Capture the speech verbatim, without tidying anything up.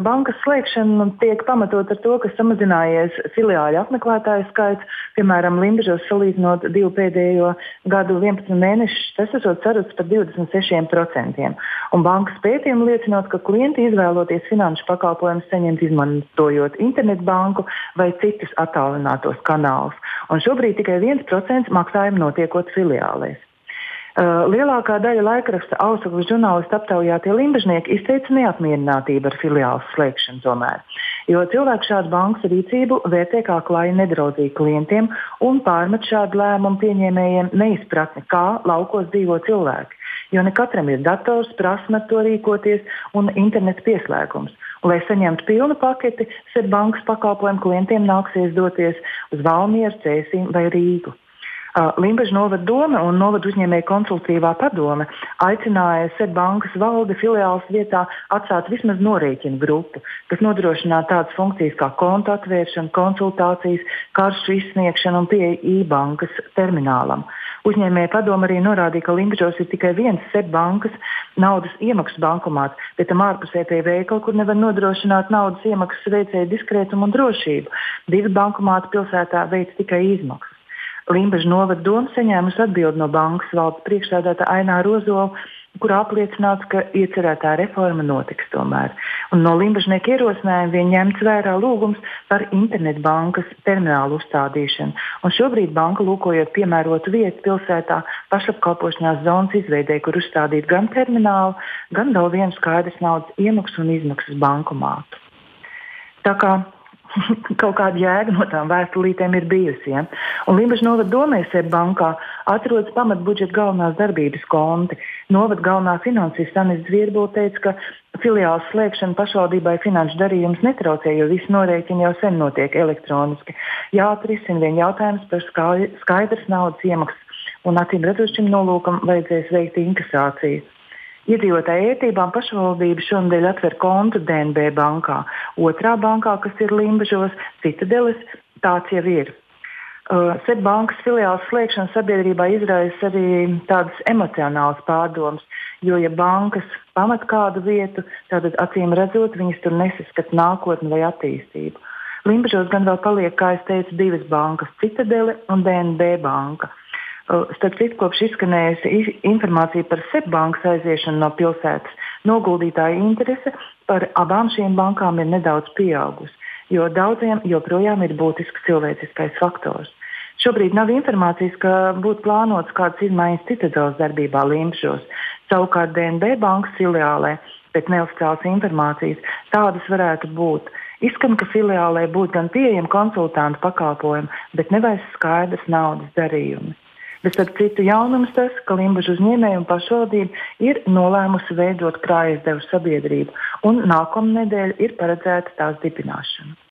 bankas slēgšana tiek pamatot ar to, ka samazinājies filiāļu apmeklētāju skaits, piemēram, Limbažos salīdzinot divu pēdējo gadu vienpadsmit mēnešus, tas esot sarucis par divdesmit sešiem procentiem. Un bankas pētījumi liecinot, ka klienti izvēloties finanšu pakalpojumus saņemt izmantojot internetbanku vai citus attālinātos kanālus. Un šobrīd tikai viens procents maksājumu notiekot filiālēs. Uh, lielākā daļa laikraksta Auzsegles žurnālistu aptaujātie limbažnieki izteica neapmierinātību ar filiāles slēgšanu tomēr, jo cilvēki šādu bankas rīcību vērtē kā klāji nedraudzīgu klientiem un pārmet šādu lēmumu pieņēmējiem neizpratni, kā laukos dzīvo cilvēki, jo ne katram ir dators, prasme ar to rīkoties un interneta pieslēgums. Un, lai saņemtu pilnu paketi, Seb bankas pakalpojumu klientiem nāksies doties uz Valmieru, Cēsīm vai Rīgu. Limbažu novada dome un novada uzņēmēju konsultatīvā padome aicināja Seb bankas valdi filiāles vietā atstāt vismaz norēķinu grupu, kas nodrošinātu tādas funkcijas kā kontu atvēršana, konsultācijas, karšu izsniegšana un pieeja e-bankas terminālam. Uzņēmēja padome arī norādīja, ka Limbažos ir tikai viens Seb bankas naudas iemaksu bankomāts, bet tam ārpusē pie veikala, kur nevar nodrošināt naudas iemaksas veicēju diskrētumu un drošību. Divi bankomāti pilsētā veic tikai izmaksas. Limbažu novada doma saņēmusi atbildi no bankas valdes priekšsēdētāja Aināra Ozola, kurā apliecināts, ka iecerētā reforma notiks tomēr. Un no limbažnieku ierosinājuma vien ņemts vērā lūgums par internetbankas terminālu uzstādīšanu. Un šobrīd banka lūkojot piemērotu vietu pilsētā pašapkalpošanās zonas izveidē, kur uzstādīt gan terminālu, gan vēl vienu skaidrs naudas iemaksu un izmaksas bankomātu. Tā kā kaut kāda jēga no tām vēstulītēm ir bijusi. Ja? Un Limbažu novada domē Seb bankā atrodas pamatbudžeta galvenās darbības konti. Novada galvenā finansista Anita Zvierbule teica, ka filiāles slēgšana pašvaldībai finanšu darījumus netraucē, jo visi norēķini jau sen notiek elektroniski. Jāatrisina vien jautājums par skaidrs naudas iemaksas, un acīm redzot šim nolūkam vajadzēs veikt inkasāciju. Iedzīvotāju ētībām pašvaldība šonadēļ atver kontu D N B bankā. Otrā bankā, kas ir Limbažos, Citadeles, tāds jau ir. Uh, Seb bankas filiāles slēgšana sabiedrībā izraisa arī tādas emocionālas pārdomas, jo, ja bankas pamat kādu vietu, tad acīm redzot, viņas tur nesaskat nākotni vai attīstību. Limbažos gan vēl paliek, kā es teicu, divas bankas, Citadele un D N B banka. Starp citu, kopš izskanējusi informācija par Seb bankas aiziešanu no pilsētas, noguldītāja interese par abām šīm bankām ir nedaudz pieaugusi, jo daudziem joprojām ir būtisks cilvēciskais faktors. Šobrīd nav informācijas, ka būtu plānots kādas izmaiņas Citadeles darbībā Limbažos. Savukārt D N B bankas filiālē, pēc neoficiālas informācijas, tādas varētu būt. Izskan, ka filiālē būtu gan pieejami konsultantu pakalpojumi, bet nevairs skaidrs naudas darījumi. Bet starp citu jaunums tas, ka Limbažu uzņēmēji un pašvaldība ir nolēmusi veidot krājasdevu sabiedrību, un nākamnedēļ ir paredzēta tās dibināšana.